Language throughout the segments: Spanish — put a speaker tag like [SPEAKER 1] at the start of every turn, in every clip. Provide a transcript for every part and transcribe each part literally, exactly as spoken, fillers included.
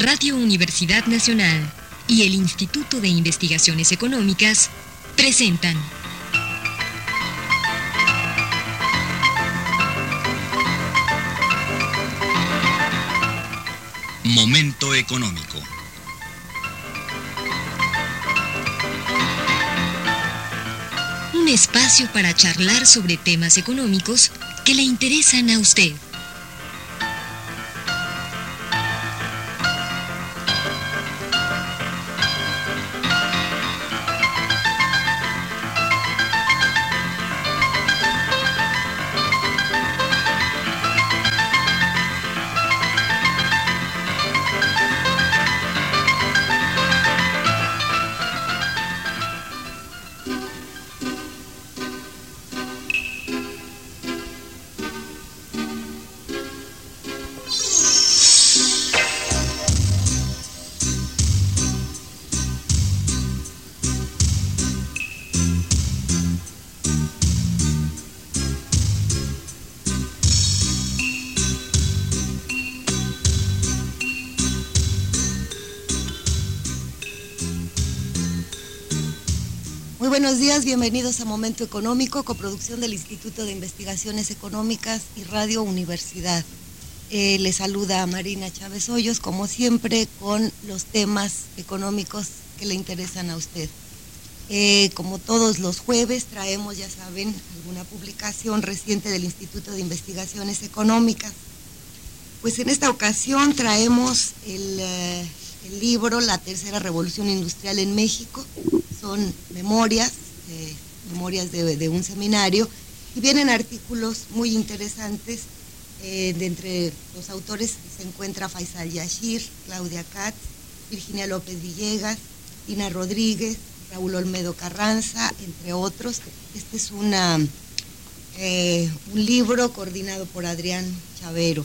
[SPEAKER 1] Radio Universidad Nacional y el Instituto de Investigaciones Económicas presentan
[SPEAKER 2] Momento Económico.
[SPEAKER 1] Un espacio para charlar sobre temas económicos que le interesan a usted.
[SPEAKER 3] Muy buenos días, bienvenidos a Momento Económico, coproducción del Instituto de Investigaciones Económicas y Radio Universidad. Eh, les saluda Marina Chávez Hoyos, como siempre, con los temas económicos que le interesan a usted. Eh, como todos los jueves, traemos, ya saben, alguna publicación reciente del Instituto de Investigaciones Económicas. Pues en esta ocasión traemos el... Eh, El libro La Tercera Revolución Industrial en México. Son memorias, eh, memorias de, de un seminario, y vienen artículos muy interesantes. Eh, de entre los autores se encuentra Faisal Yashir, Claudia Katz, Virginia López Villegas, Tina Rodríguez, Raúl Olmedo Carranza, entre otros. Este es una, eh, un libro coordinado por Adrián Chavero.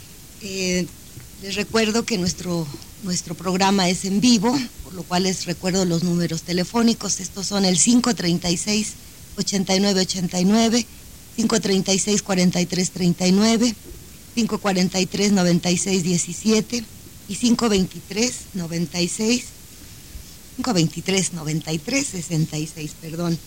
[SPEAKER 3] Eh, les recuerdo que nuestro Nuestro programa es en vivo, por lo cual les recuerdo los números telefónicos. Estos son el cinco treinta y seis, ochenta y nueve ochenta y nueve, cinco treinta y seis, cuarenta y tres treinta y nueve, cinco cuarenta y tres, noventa y seis diecisiete y cinco veintitrés, noventa y seis, cinco veintitrés, noventa y tres sesenta y seis, perdón.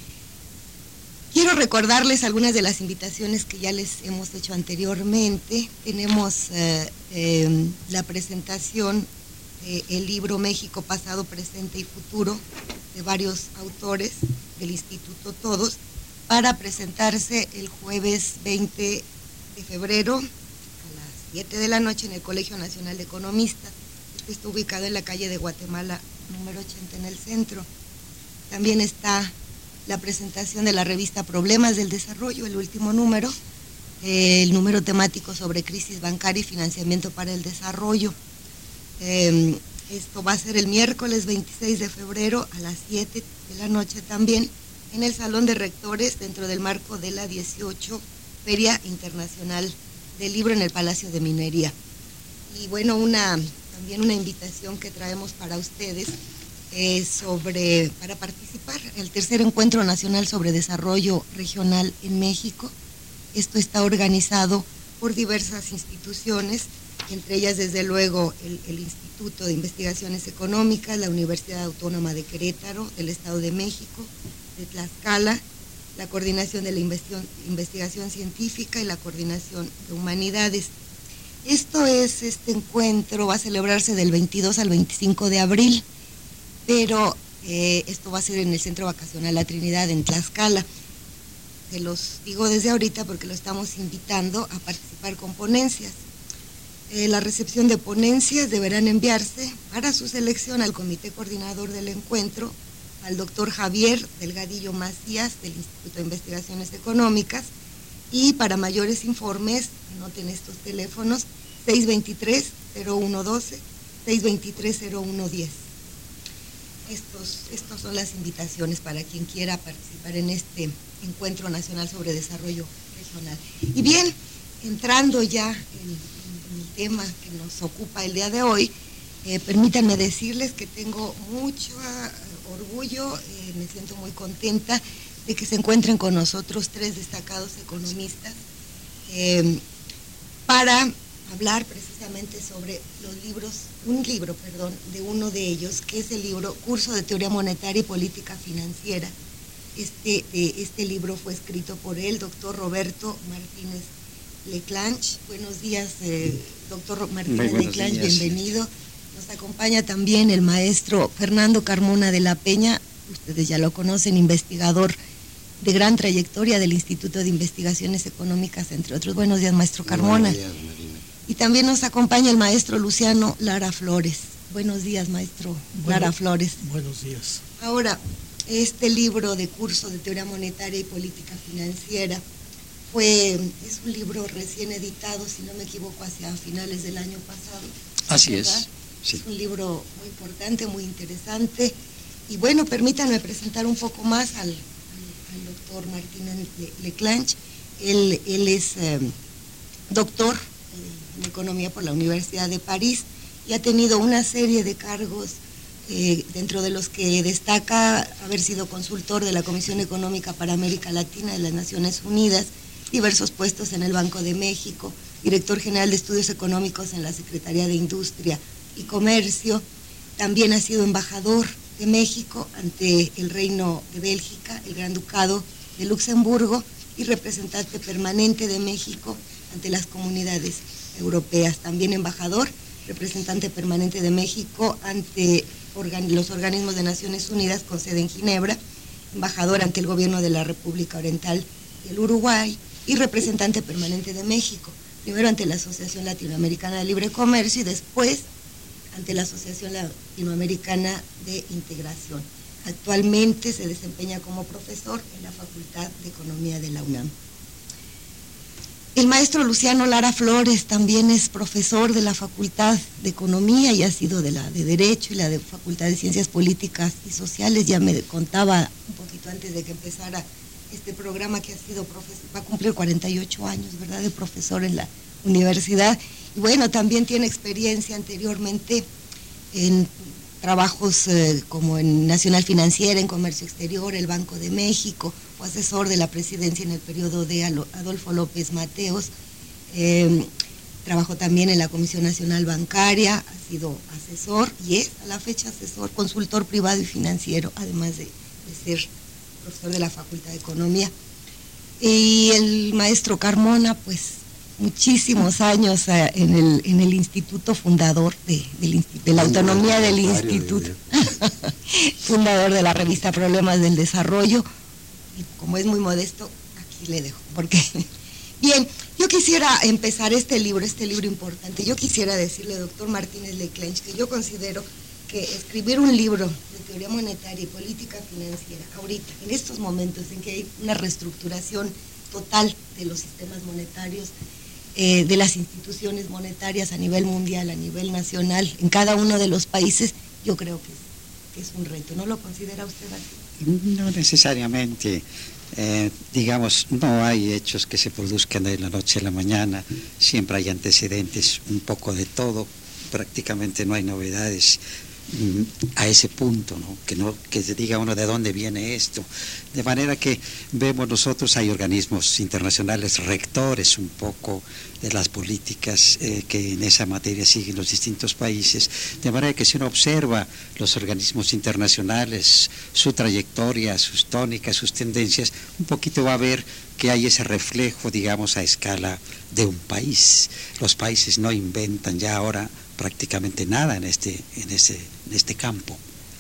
[SPEAKER 3] Quiero recordarles algunas de las invitaciones que ya les hemos hecho anteriormente. Tenemos eh, eh, la presentación del libro México, Pasado, Presente y Futuro, de varios autores del Instituto Todos, para presentarse el jueves veinte de febrero a las siete de la noche en el Colegio Nacional de Economistas. Este está ubicado en la calle de Guatemala, número ochenta, en el centro. También está la presentación de la revista Problemas del Desarrollo, el último número, eh, el número temático sobre crisis bancaria y financiamiento para el desarrollo. Eh, esto va a ser el miércoles veintiséis de febrero a las siete de la noche también, en el Salón de Rectores, dentro del marco de la dieciocho Feria Internacional del Libro en el Palacio de Minería. Y bueno, una también una invitación que traemos para ustedes, Eh, sobre para participar en el tercer encuentro nacional sobre desarrollo regional en México. Esto está organizado por diversas instituciones, entre ellas desde luego el, el Instituto de Investigaciones Económicas, la Universidad Autónoma de Querétaro, del Estado de México, de Tlaxcala, la Coordinación de la Investigación, Investigación Científica y la Coordinación de Humanidades. Esto es, este encuentro va a celebrarse del veintidós al veinticinco de abril, pero eh, esto va a ser en el Centro Vacacional La Trinidad, en Tlaxcala. Se los digo desde ahorita porque lo estamos invitando a participar con ponencias. Eh, la recepción de ponencias deberán enviarse para su selección al Comité Coordinador del Encuentro, al doctor Javier Delgadillo Macías, del Instituto de Investigaciones Económicas, y para mayores informes, anoten estos teléfonos: seis veintitrés, cero uno doce, seis veintitrés, cero uno diez. Estos, estos son las invitaciones para quien quiera participar en este Encuentro Nacional sobre Desarrollo Regional. Y bien, entrando ya en, en el tema que nos ocupa el día de hoy, eh, permítanme decirles que tengo mucho uh, orgullo, eh, me siento muy contenta de que se encuentren con nosotros tres destacados economistas eh, para hablar precisamente sobre los libros, un libro, perdón, de uno de ellos, que es el libro Curso de Teoría Monetaria y Política Financiera. Este, eh, este libro fue escrito por el doctor Roberto Martínez Leclanch. Buenos días, eh, doctor Martínez Leclanch, bienvenido. Nos acompaña también el maestro Fernando Carmona de la Peña, ustedes ya lo conocen, investigador de gran trayectoria del Instituto de Investigaciones Económicas, entre otros. Buenos días, maestro Carmona. Buenos días, Marina. Y también nos acompaña el maestro Luciano Lara Flores. Buenos días, maestro bueno, Lara Flores.
[SPEAKER 4] Buenos días.
[SPEAKER 3] Ahora, este libro de Curso de Teoría Monetaria y Política Financiera fue, es un libro recién editado, si no me equivoco, hacia finales del año pasado.
[SPEAKER 5] Así
[SPEAKER 3] ¿verdad?
[SPEAKER 5] es. Sí.
[SPEAKER 3] Es un libro muy importante, muy interesante. Y bueno, permítanme presentar un poco más al, al, al doctor Martínez Leclanch. Él, él es eh, doctor en Economía por la Universidad de París y ha tenido una serie de cargos, eh, dentro de los que destaca haber sido consultor de la Comisión Económica para América Latina de las Naciones Unidas, diversos puestos en el Banco de México, director general de Estudios Económicos en la Secretaría de Industria y Comercio. También ha sido embajador de México ante el Reino de Bélgica, el Gran Ducado de Luxemburgo, y representante permanente de México ante las comunidades europeas. También embajador, representante permanente de México ante organ- los organismos de Naciones Unidas con sede en Ginebra, embajador ante el gobierno de la República Oriental del Uruguay y representante permanente de México, primero ante la Asociación Latinoamericana de Libre Comercio y después ante la Asociación Latinoamericana de Integración. Actualmente se desempeña como profesor en la Facultad de Economía de la UNAM. El maestro Luciano Lara Flores también es profesor de la Facultad de Economía y ha sido de la de Derecho y la de Facultad de Ciencias Políticas y Sociales. Ya me contaba un poquito antes de que empezara este programa que ha sido profesor, va a cumplir cuarenta y ocho años, ¿verdad?, de profesor en la universidad. Y bueno, también tiene experiencia anteriormente en trabajos eh, como en Nacional Financiera, en Comercio Exterior, el Banco de México, fue asesor de la presidencia en el periodo de Adolfo López Mateos, eh, trabajó también en la Comisión Nacional Bancaria, ha sido asesor y es a la fecha asesor, consultor privado y financiero, además de, de ser profesor de la Facultad de Economía. Y el maestro Carmona, pues muchísimos años uh, en, el, en el instituto fundador de, de, de la autonomía del instituto, fundador de la revista Problemas del Desarrollo, y como es muy modesto, aquí le dejo, porque... Bien, yo quisiera empezar este libro, este libro importante, yo quisiera decirle, doctor Martínez Leclanch, que yo considero que escribir un libro de teoría monetaria y política financiera, ahorita, en estos momentos en que hay una reestructuración total de los sistemas monetarios, Eh, de las instituciones monetarias a nivel mundial, a nivel nacional, en cada uno de los países, yo creo que es, que es un reto. ¿No lo considera usted así?
[SPEAKER 5] No necesariamente. Eh, digamos, no hay hechos que se produzcan de la noche a la mañana, siempre hay antecedentes, un poco de todo, prácticamente no hay novedades a ese punto, ¿no? Que no que se diga uno de dónde viene esto, de manera que vemos nosotros hay organismos internacionales rectores un poco de las políticas eh, que en esa materia siguen los distintos países, de manera que si uno observa los organismos internacionales, su trayectoria, sus tónicas, sus tendencias, un poquito va a ver que hay ese reflejo, digamos, a escala de un país. Los países no inventan ya ahora prácticamente nada en este en este en este campo,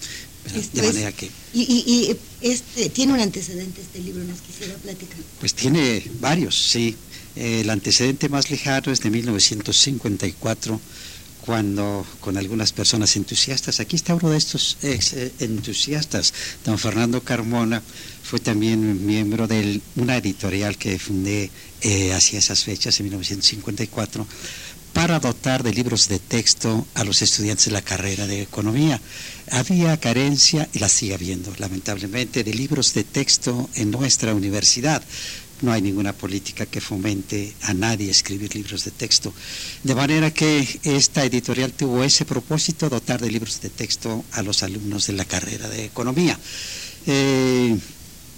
[SPEAKER 5] de manera es, que
[SPEAKER 3] y, y, y este tiene un antecedente este libro, nos quisiera platicar.
[SPEAKER 5] Pues tiene varios, sí. Eh, el antecedente más lejano es de mil novecientos cincuenta y cuatro, cuando con algunas personas entusiastas, aquí está uno de estos ex eh, entusiastas, don Fernando Carmona, fue también miembro de una editorial que fundé eh, hacia esas fechas, en mil novecientos cincuenta y cuatro, para dotar de libros de texto a los estudiantes de la carrera de Economía. Había carencia, y la sigue habiendo, lamentablemente, de libros de texto en nuestra universidad. No hay ninguna política que fomente a nadie a escribir libros de texto. De manera que esta editorial tuvo ese propósito, dotar de libros de texto a los alumnos de la carrera de Economía. Eh,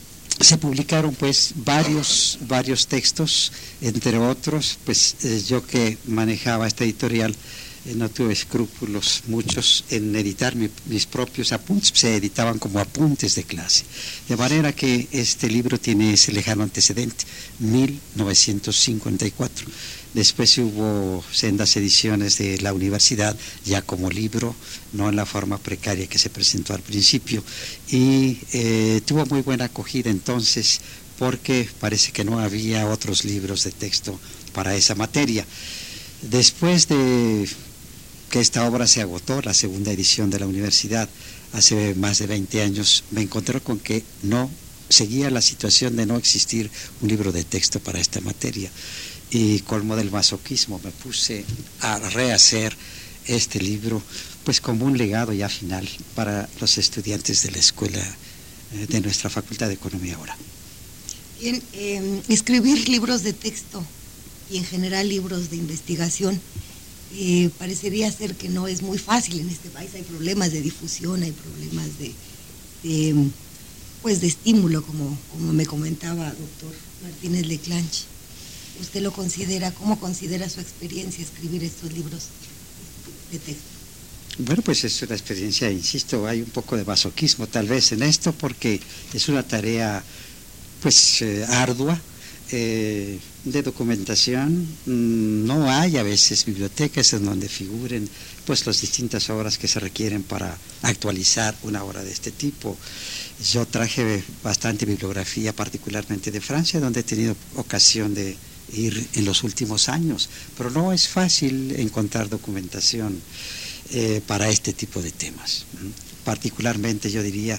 [SPEAKER 5] se publicaron pues varios, varios textos, entre otros, pues eh, yo que manejaba esta editorial, Eh, no tuve escrúpulos muchos en editar mi, mis propios apuntes, se editaban como apuntes de clase, de manera que este libro tiene ese lejano antecedente, mil novecientos cincuenta y cuatro. Después hubo sendas ediciones de la universidad, ya como libro, no en la forma precaria que se presentó al principio, y eh, tuvo muy buena acogida entonces, porque parece que no había otros libros de texto para esa materia. Después de que esta obra se agotó, la segunda edición de la universidad, hace más de veinte años, me encontré con que no seguía la situación de no existir un libro de texto para esta materia. Y colmo del masoquismo, me puse a rehacer este libro, pues como un legado ya final para los estudiantes de la escuela eh, de nuestra Facultad de Economía ahora.
[SPEAKER 3] Bien, eh, escribir libros de texto y en general libros de investigación, Eh, parecería ser que no es muy fácil en este país. Hay problemas de difusión, hay problemas de, de pues de estímulo, como, como me comentaba doctor Martínez Leclanch. ¿Usted lo considera? ¿Cómo considera su experiencia escribir estos libros de texto?
[SPEAKER 5] Bueno, pues es una experiencia, insisto, hay un poco de masoquismo tal vez en esto, porque es una tarea pues eh, ardua, eh, de documentación. No hay a veces bibliotecas en donde figuren pues las distintas obras que se requieren para actualizar una obra de este tipo. Yo traje bastante bibliografía, particularmente de Francia, donde he tenido ocasión de ir en los últimos años, pero no es fácil encontrar documentación eh, para este tipo de temas. Particularmente yo diría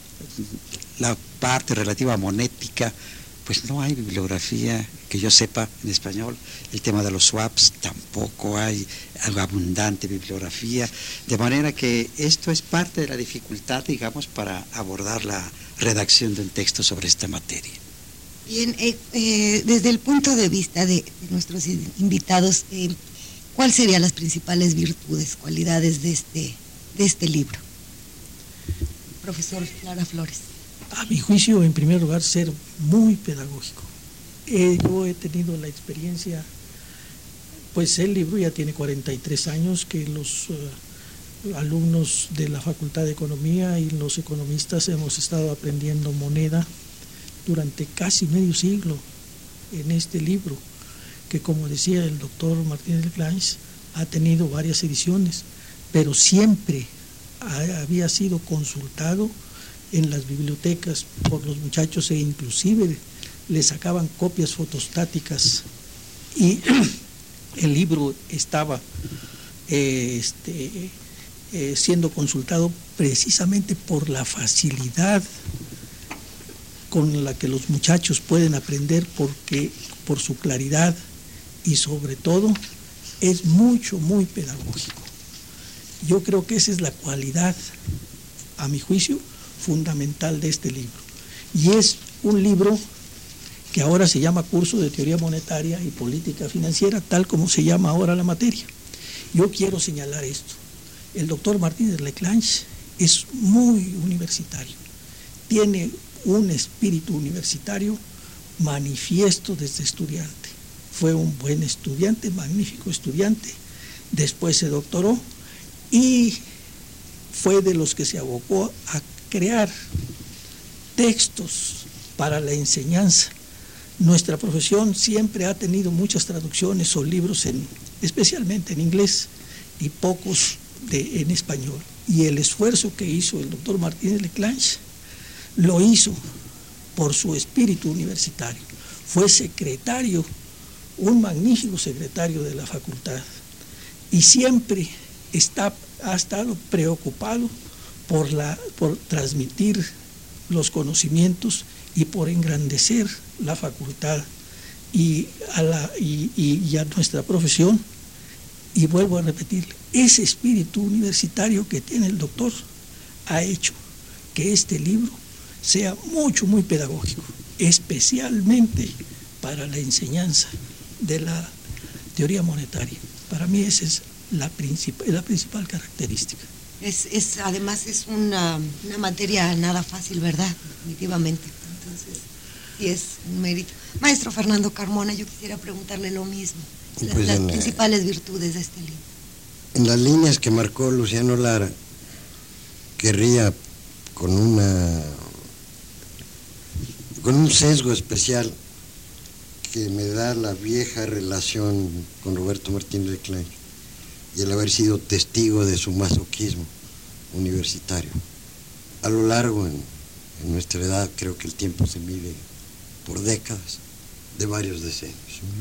[SPEAKER 5] la parte relativa a monética, pues no hay bibliografía que yo sepa en español. El tema de los swaps tampoco hay algo abundante bibliografía, de manera que esto es parte de la dificultad, digamos, para abordar la redacción de un texto sobre esta materia.
[SPEAKER 3] Bien, eh, eh, desde el punto de vista de, de nuestros invitados, eh, ¿cuáles serían las principales virtudes, cualidades de este, de este libro? Profesor Lara Flores.
[SPEAKER 4] A mi juicio, en primer lugar, ser muy pedagógico. Eh, yo he tenido la experiencia, pues el libro ya tiene cuarenta y tres años, que los uh, alumnos de la Facultad de Economía y los economistas hemos estado aprendiendo moneda durante casi medio siglo en este libro, que como decía el doctor Martínez Leclanch, ha tenido varias ediciones, pero siempre ha, había sido consultado en las bibliotecas por los muchachos, e inclusive le sacaban copias fotostáticas, y el libro estaba eh, este, eh, siendo consultado precisamente por la facilidad con la que los muchachos pueden aprender, porque por su claridad y sobre todo es mucho, muy pedagógico. Yo creo que esa es la cualidad, a mi juicio, fundamental de este libro. Y es un libro que ahora se llama Curso de Teoría Monetaria y Política Financiera, tal como se llama ahora la materia. Yo quiero señalar esto. El doctor Martínez Leclanch es muy universitario, tiene un espíritu universitario manifiesto desde estudiante. Fue un buen estudiante, magnífico estudiante, después se doctoró y fue de los que se abocó a crear textos para la enseñanza. Nuestra profesión siempre ha tenido muchas traducciones o libros, en, especialmente en inglés, y pocos de, en español. Y el esfuerzo que hizo el doctor Martínez Leclanch lo hizo por su espíritu universitario. Fue secretario, un magnífico secretario de la facultad, y siempre está, ha estado preocupado por, la, por transmitir los conocimientos y por engrandecer la facultad y a, la, y, y, y a nuestra profesión. Y vuelvo a repetirle, ese espíritu universitario que tiene el doctor ha hecho que este libro sea mucho, muy pedagógico, especialmente para la enseñanza de la teoría monetaria. Para mí esa es la, princip- la principal característica.
[SPEAKER 3] Es, es, además es una, una materia nada fácil, ¿verdad? Definitivamente. Entonces, sí es un mérito. Maestro Fernando Carmona, yo quisiera preguntarle lo mismo,
[SPEAKER 6] Pues
[SPEAKER 3] las
[SPEAKER 6] en,
[SPEAKER 3] principales virtudes de este libro.
[SPEAKER 6] En las líneas que marcó Luciano Lara, querría con una con un sesgo especial que me da la vieja relación con Roberto Martínez de Clair y el haber sido testigo de su masoquismo universitario. A lo largo, en, en nuestra edad, creo que el tiempo se mide por décadas, de varios decenios.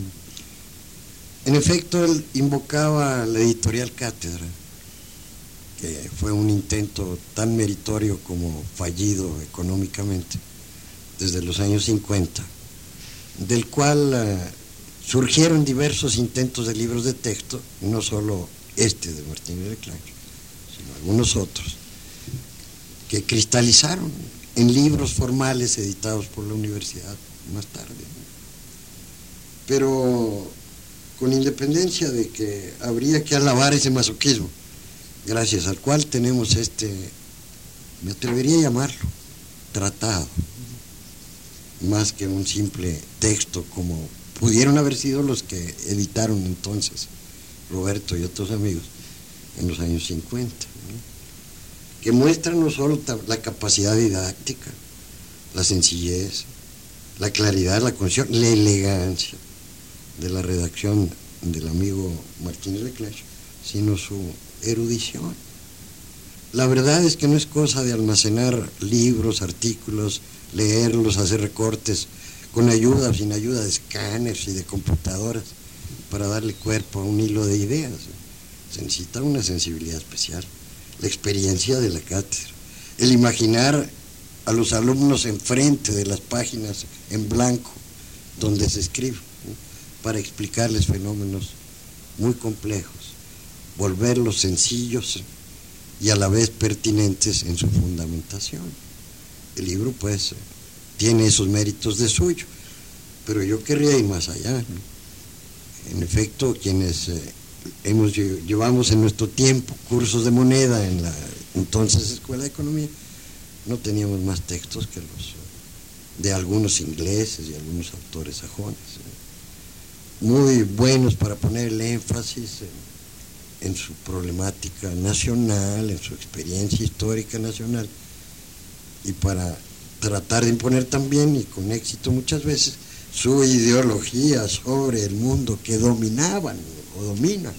[SPEAKER 6] En efecto, él invocaba la editorial Cátedra, que fue un intento tan meritorio como fallido económicamente desde los años cincuenta, del cual uh, surgieron diversos intentos de libros de texto, no solo este de Martínez de Clair, sino algunos otros, que cristalizaron en libros formales editados por la universidad más tarde. Pero con independencia de que habría que alabar ese masoquismo, gracias al cual tenemos este, me atrevería a llamarlo, tratado, más que un simple texto como pudieron haber sido los que editaron entonces Roberto y otros amigos en los años cincuenta, ¿no? Que muestran no solo la capacidad didáctica, la sencillez, la claridad, la concisión, la elegancia de la redacción del amigo Martínez de Clair, sino su erudición. La verdad es que no es cosa de almacenar libros, artículos, leerlos, hacer recortes, con ayuda o sin ayuda de escáneres y de computadoras, para darle cuerpo a un hilo de ideas. Se necesita una sensibilidad especial, la experiencia de la cátedra, el imaginar a los alumnos enfrente de las páginas en blanco donde se escribe, ¿no? Para explicarles fenómenos muy complejos, volverlos sencillos y a la vez pertinentes en su fundamentación. El libro pues tiene esos méritos de suyo, pero yo querría ir más allá, ¿no? En efecto, quienes eh, hemos llevamos en nuestro tiempo cursos de moneda en la entonces Escuela de Economía, no teníamos más textos que los de algunos ingleses y algunos autores sajones, ¿eh? Muy buenos para poner el énfasis en, en su problemática nacional, en su experiencia histórica nacional, y para tratar de imponer también, y con éxito muchas veces, su ideología sobre el mundo que dominaban o dominan.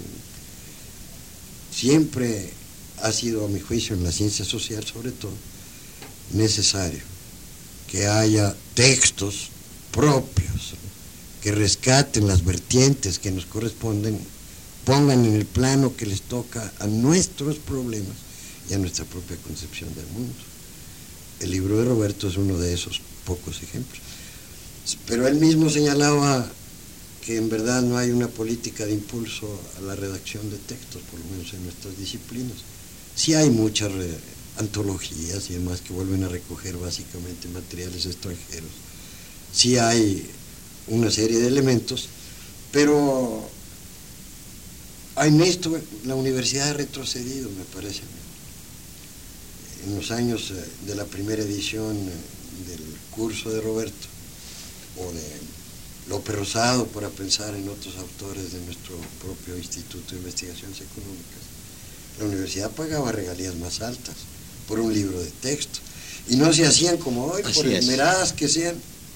[SPEAKER 6] Siempre ha sido, a mi juicio, en la ciencia social sobre todo, necesario que haya textos propios que rescaten las vertientes que nos corresponden, pongan en el plano que les toca a nuestros problemas y a nuestra propia concepción del mundo. El libro de Roberto es uno de esos pocos ejemplos. Pero él mismo señalaba que en verdad no hay una política de impulso a la redacción de textos, por lo menos en nuestras disciplinas. Sí hay muchas antologías y demás que vuelven a recoger básicamente materiales extranjeros. Sí hay una serie de elementos, pero en esto la universidad ha retrocedido, me parece. En los años de la primera edición del curso de Roberto, o de López Rosado, para pensar en otros autores de nuestro propio Instituto de Investigaciones Económicas, la universidad pagaba regalías más altas por un libro de texto, y no se hacían como hoy,
[SPEAKER 5] Así
[SPEAKER 6] por
[SPEAKER 5] es.
[SPEAKER 6] esmeradas que sean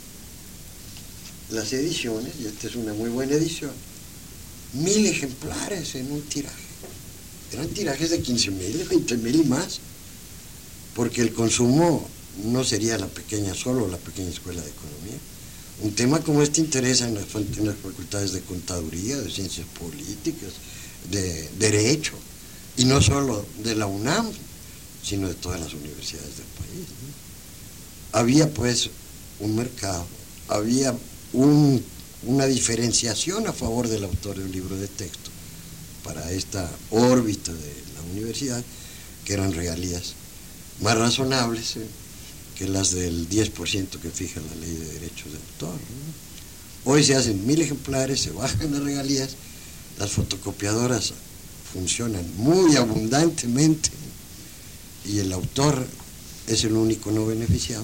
[SPEAKER 6] las ediciones, y esta es una muy buena edición, mil ejemplares en un tiraje. Eran tirajes de quince mil, veinte mil y más, porque el consumo no sería la pequeña, solo la pequeña escuela de economía. Un tema como este interesa en las, en las facultades de contaduría, de ciencias políticas, de derecho, y no solo de la UNAM, sino de todas las universidades del país, ¿no? Había pues un mercado, había un, una diferenciación a favor del autor de un libro de texto para esta órbita de la universidad, que eran regalías más razonables, ¿eh? que las del diez por ciento que fija la ley de derechos de autor, ¿no? Hoy se hacen mil ejemplares, se bajan las regalías, las fotocopiadoras funcionan muy abundantemente y el autor es el único no beneficiado,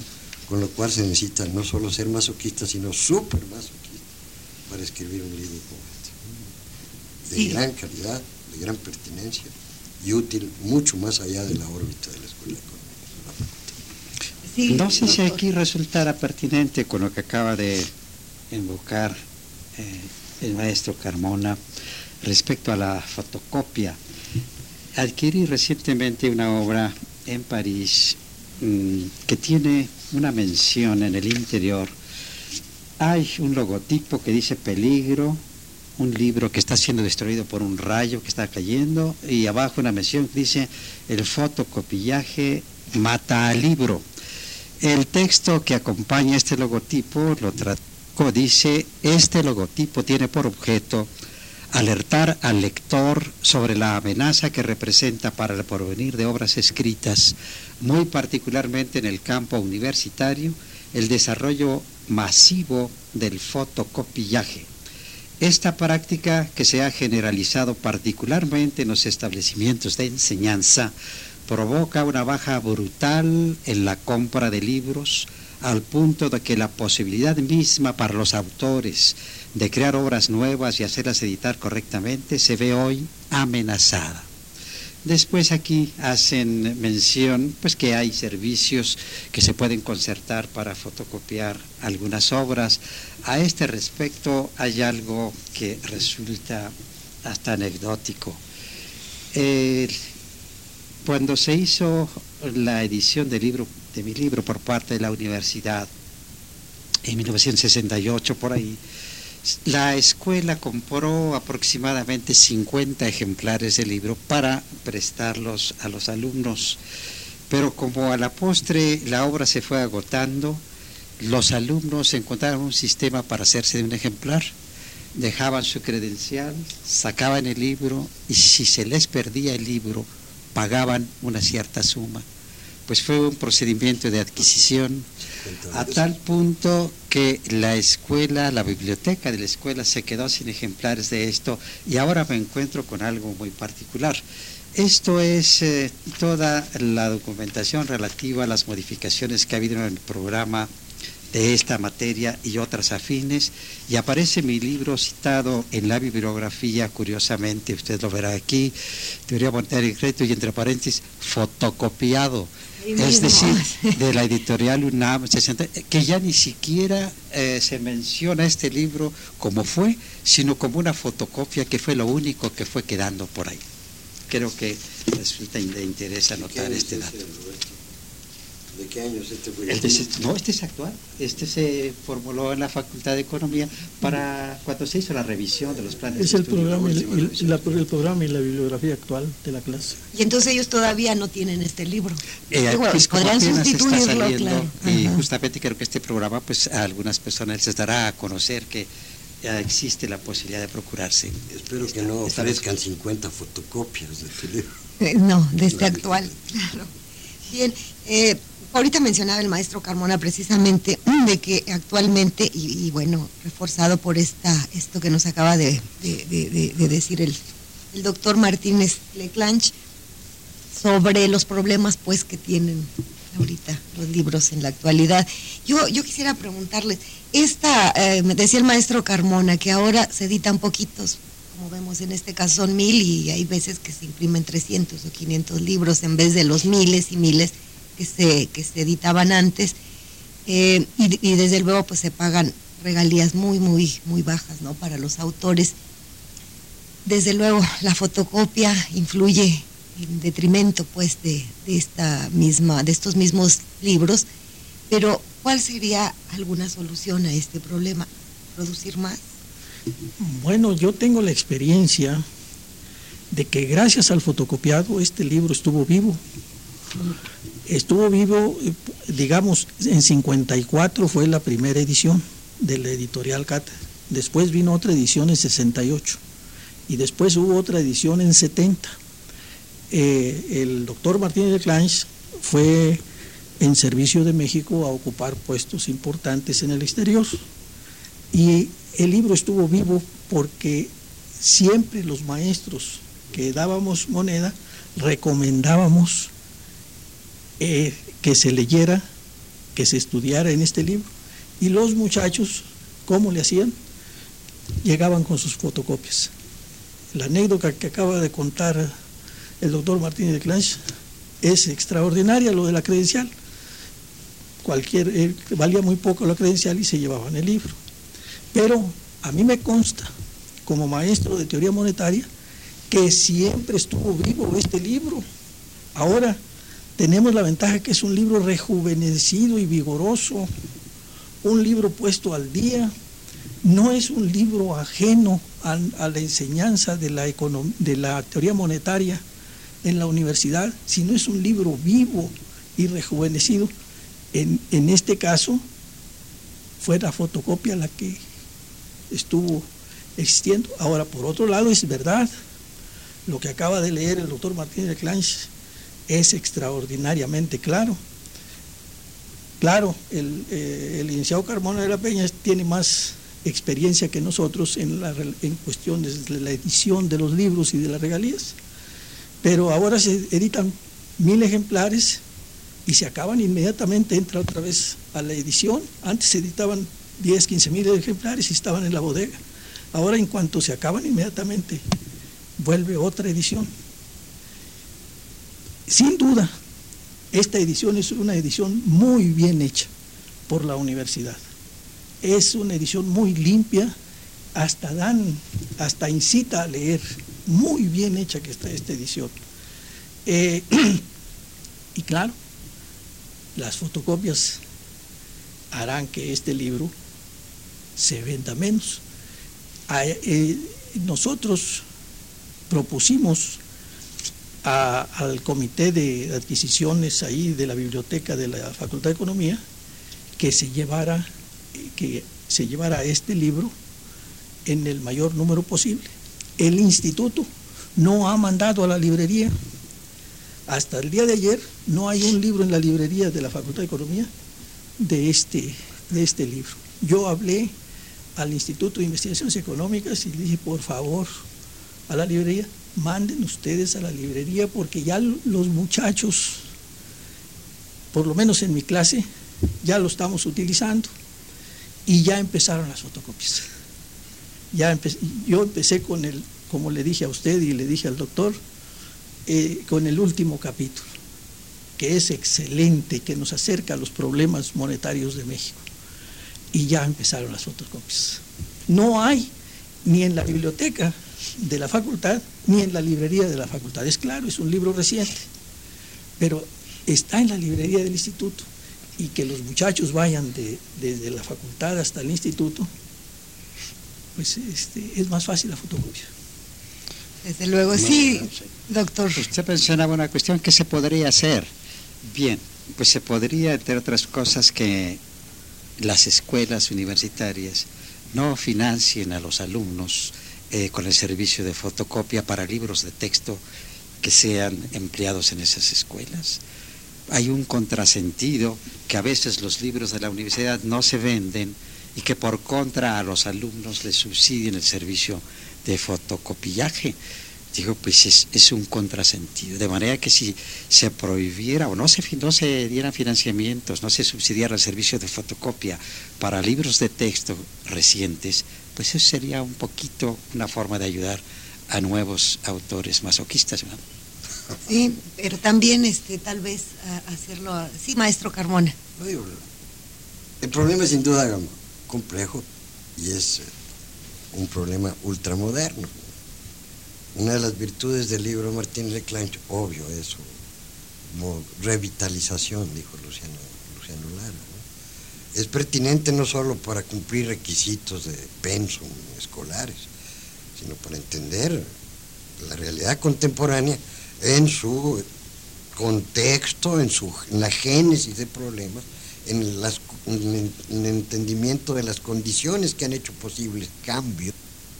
[SPEAKER 6] con lo cual se necesita no solo ser masoquista, sino súper masoquista para escribir un libro como este, de sí. gran calidad, de gran pertinencia y útil mucho más allá de la órbita de la Escuela de Economía.
[SPEAKER 5] Sí, no sé si aquí resultará pertinente con lo que acaba de invocar eh, el maestro Carmona respecto a la fotocopia. Adquirí recientemente una obra en París mmm, que tiene una mención en el interior. Hay un logotipo que dice peligro, un libro que está siendo destruido por un rayo que está cayendo, y abajo una mención que dice el fotocopiaje mata al libro. El texto que acompaña este logotipo lo trató, dice, este logotipo tiene por objeto alertar al lector sobre la amenaza que representa para el porvenir de obras escritas, muy particularmente en el campo universitario, el desarrollo masivo del fotocopiaje. Esta práctica, que se ha generalizado particularmente en los establecimientos de enseñanza, provoca una baja brutal en la compra de libros, al punto de que la posibilidad misma para los autores de crear obras nuevas y hacerlas editar correctamente se ve hoy amenazada. Después aquí hacen mención pues que hay servicios que se pueden concertar para fotocopiar algunas obras. A este respecto hay algo que resulta hasta anecdótico. Eh, cuando se hizo la edición del libro, de mi libro por parte de la universidad en mil novecientos sesenta y ocho, por ahí, la escuela compró aproximadamente cincuenta ejemplares del libro para prestarlos a los alumnos, pero como a la postre la obra se fue agotando, los alumnos encontraron un sistema para hacerse de un ejemplar, dejaban su credencial, sacaban el libro y si se les perdía el libro pagaban una cierta suma. Pues fue un procedimiento de adquisición a tal punto que la escuela, la biblioteca de la escuela se quedó sin ejemplares de esto, y ahora me encuentro con algo muy particular. Esto es eh, toda la documentación relativa a las modificaciones que ha habido en el programa de esta materia y otras afines, y aparece mi libro citado en la bibliografía, curiosamente, usted lo verá aquí, teoría monetaria y crédito, y entre paréntesis, fotocopiado. Es decir, de la editorial UNAM, sesenta, que ya ni siquiera eh, se menciona este libro como fue, sino como una fotocopia que fue lo único que fue quedando por ahí. Creo que resulta de interés anotar este dato.
[SPEAKER 6] ¿De qué años este fue?
[SPEAKER 5] Este es, no, este es actual. Este se formuló en la Facultad de Economía para cuando se hizo la revisión de los planes.
[SPEAKER 4] Es
[SPEAKER 5] de
[SPEAKER 4] el
[SPEAKER 5] estudio,
[SPEAKER 4] programa, y, y la, el programa y la bibliografía actual de la clase.
[SPEAKER 3] Y entonces ellos todavía no tienen este libro.
[SPEAKER 5] Eh,
[SPEAKER 3] bueno,
[SPEAKER 5] pues
[SPEAKER 3] podrán sustituirlo,
[SPEAKER 5] saliendo,
[SPEAKER 3] claro.
[SPEAKER 5] Y
[SPEAKER 3] Ajá.
[SPEAKER 5] justamente creo que este programa, pues a algunas personas les dará a conocer que ya existe la posibilidad de procurarse.
[SPEAKER 6] Espero esta, que no ofrezcan cincuenta fotocopias de tu libro.
[SPEAKER 3] Eh, no, de este actual, claro. Bien, eh, ahorita mencionaba el maestro Carmona precisamente de que actualmente, y, y bueno, reforzado por esta esto que nos acaba de, de, de, de decir el, el doctor Martínez Leclanch, sobre los problemas pues que tienen ahorita los libros en la actualidad. Yo, yo quisiera preguntarles, esta, eh, me decía el maestro Carmona, que ahora se editan poquitos, como vemos en este caso son mil, y hay veces que se imprimen trescientos o quinientos libros en vez de los miles y miles que se, que se editaban antes, eh, y, y desde luego pues se pagan regalías muy, muy, muy bajas, ¿no?, para los autores. Desde luego la fotocopia influye en detrimento pues de, de esta misma, de estos mismos libros, pero ¿cuál sería alguna solución a este problema? ¿Producir más?
[SPEAKER 4] Bueno, yo tengo la experiencia de que gracias al fotocopiado este libro estuvo vivo. Estuvo vivo, digamos, en cincuenta y cuatro fue la primera edición de la editorial Cátedra. Después vino otra edición en sesenta y ocho y después hubo otra edición en setenta. Eh, el doctor Martínez Leclanch fue en servicio de México a ocupar puestos importantes en el exterior, y el libro estuvo vivo porque siempre los maestros que dábamos moneda recomendábamos eh, que se leyera, que se estudiara en este libro. Y los muchachos, ¿cómo le hacían? Llegaban con sus fotocopias. La anécdota que acaba de contar el doctor Martínez de Clanch es extraordinaria, lo de la credencial. Cualquier, eh, valía muy poco la credencial y se llevaban el libro. Pero a mí me consta, como maestro de teoría monetaria, que siempre estuvo vivo este libro. Ahora tenemos la ventaja que es un libro rejuvenecido y vigoroso, un libro puesto al día, no es un libro ajeno a, a la enseñanza de la, econom- de la teoría monetaria en la universidad, sino es un libro vivo y rejuvenecido. En, en este caso fue la fotocopia la que estuvo existiendo. Ahora, por otro lado, es verdad, lo que acaba de leer el doctor Martínez de Clanch es extraordinariamente claro. Claro, el, eh, el licenciado Carmona de la Peña tiene más experiencia que nosotros en, la, en cuestiones de la edición de los libros y de las regalías, pero ahora se editan mil ejemplares y se acaban inmediatamente, entra otra vez a la edición. Antes se editaban diez, quince mil ejemplares y estaban en la bodega. Ahora, en cuanto se acaban, inmediatamente vuelve otra edición. Sin duda, esta edición es una edición muy bien hecha por la universidad. Es una edición muy limpia, hasta dan, hasta incita a leer. Muy bien hecha que está esta edición. Eh, y claro, las fotocopias harán que este libro se venda menos. A, eh, nosotros propusimos a, al comité de adquisiciones ahí de la biblioteca de la Facultad de Economía que se llevara, que se llevara este libro en el mayor número posible. El instituto no ha mandado a la librería. Hasta el día de ayer no hay un libro en la librería de la Facultad de Economía de este, de este libro. Yo hablé al Instituto de Investigaciones Económicas y le dije, por favor, a la librería, manden ustedes a la librería, porque ya los muchachos, por lo menos en mi clase, ya lo estamos utilizando y ya empezaron las fotocopias. Ya empe- yo empecé con el, como le dije a usted y le dije al doctor, eh, con el último capítulo, que es excelente, que nos acerca a los problemas monetarios de México. Y ya empezaron las fotocopias. No hay ni en la biblioteca de la facultad, ni en la librería de la facultad. Es claro, es un libro reciente, pero está en la librería del instituto, y que los muchachos vayan de, desde la facultad hasta el instituto, pues este, es más fácil la fotocopia.
[SPEAKER 3] Desde luego, sí, doctor.
[SPEAKER 5] Usted mencionaba una cuestión que se podría hacer. Bien, pues se podría, entre otras cosas, que las escuelas universitarias no financien a los alumnos eh, con el servicio de fotocopia para libros de texto que sean empleados en esas escuelas. Hay un contrasentido que a veces los libros de la universidad no se venden y que por contra a los alumnos les subsidien el servicio de fotocopiaje. Digo, pues es, es un contrasentido, de manera que si se prohibiera o no se, no se dieran financiamientos, no se subsidiara el servicio de fotocopia para libros de texto recientes, pues eso sería un poquito una forma de ayudar a nuevos autores masoquistas, ¿no?
[SPEAKER 3] Sí, pero también este, tal vez a, hacerlo, a, sí, maestro Carmona.
[SPEAKER 6] No digo, el problema es sin duda complejo y es un problema ultramoderno. Una de las virtudes del libro Martínez de Clanch, obvio eso, como revitalización, dijo Luciano, Luciano Lara, ¿no? Es pertinente no solo para cumplir requisitos de pensum escolares, sino para entender la realidad contemporánea en su contexto, en, su, en la génesis de problemas, en, las, en el entendimiento de las condiciones que han hecho posible cambios.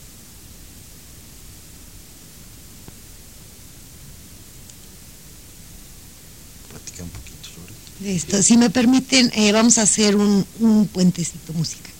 [SPEAKER 6] Platicar un poquito sobre esto.
[SPEAKER 3] Listo, si me permiten, eh, vamos a hacer un, un puentecito musical.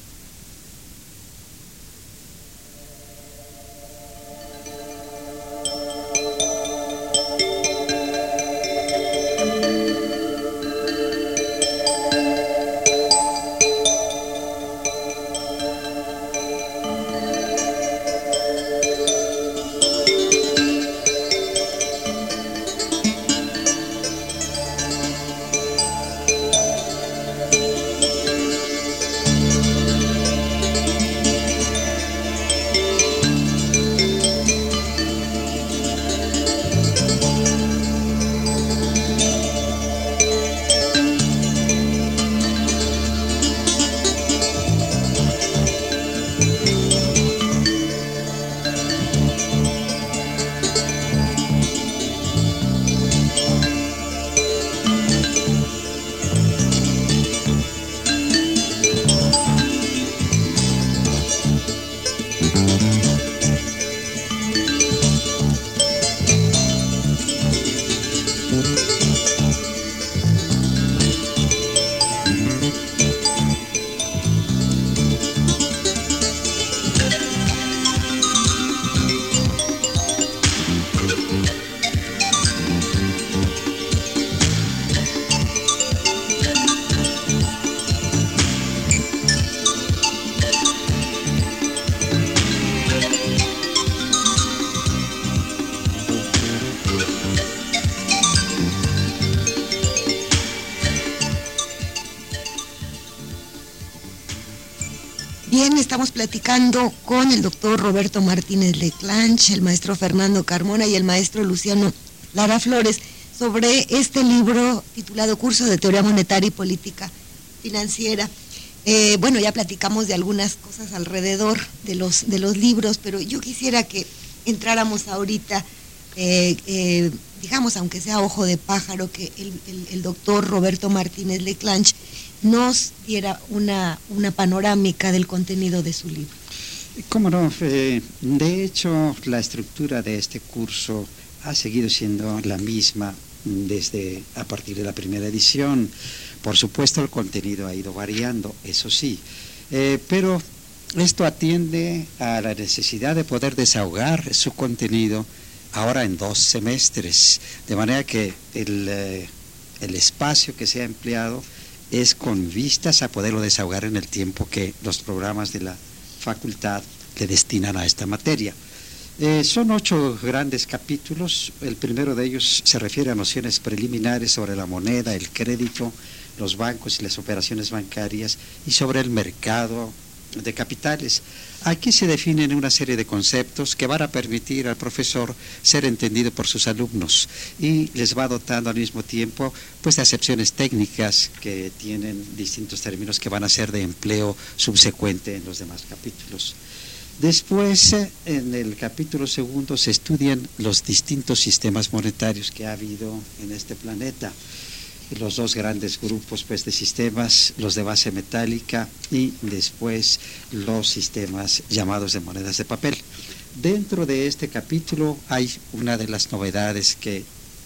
[SPEAKER 3] también estamos platicando con el doctor Roberto Martínez Leclanch, el maestro Fernando Carmona y el maestro Luciano Lara Flores sobre este libro titulado Curso de Teoría Monetaria y Política Financiera. Eh, bueno, ya platicamos de algunas cosas alrededor de los, de los libros, pero yo quisiera que entráramos ahorita, eh, eh, digamos, aunque sea ojo de pájaro, que el, el, el doctor Roberto Martínez Leclanch nos diera una, una panorámica del contenido de su libro.
[SPEAKER 5] Cómo no, eh, de hecho la estructura de este curso ha seguido siendo la misma desde a partir de la primera edición. Por supuesto el contenido ha ido variando, eso sí, eh, pero esto atiende a la necesidad de poder desahogar su contenido ahora en dos semestres, de manera que el, eh, el espacio que se ha empleado es con vistas a poderlo desahogar en el tiempo que los programas de la facultad le destinan a esta materia. Eh, son ocho grandes capítulos. El primero de ellos se refiere a nociones preliminares sobre la moneda, el crédito, los bancos y las operaciones bancarias, y sobre el mercado de capitales. Aquí se definen una serie de conceptos que van a permitir al profesor ser entendido por sus alumnos y les va dotando al mismo tiempo pues de acepciones técnicas que tienen distintos términos que van a ser de empleo subsecuente en los demás capítulos. Después, en el capítulo segundo, se estudian los distintos sistemas monetarios que ha habido en este planeta. Los dos grandes grupos pues, de sistemas, los de base metálica y después los sistemas llamados de monedas de papel. Dentro de este capítulo hay una de las novedades que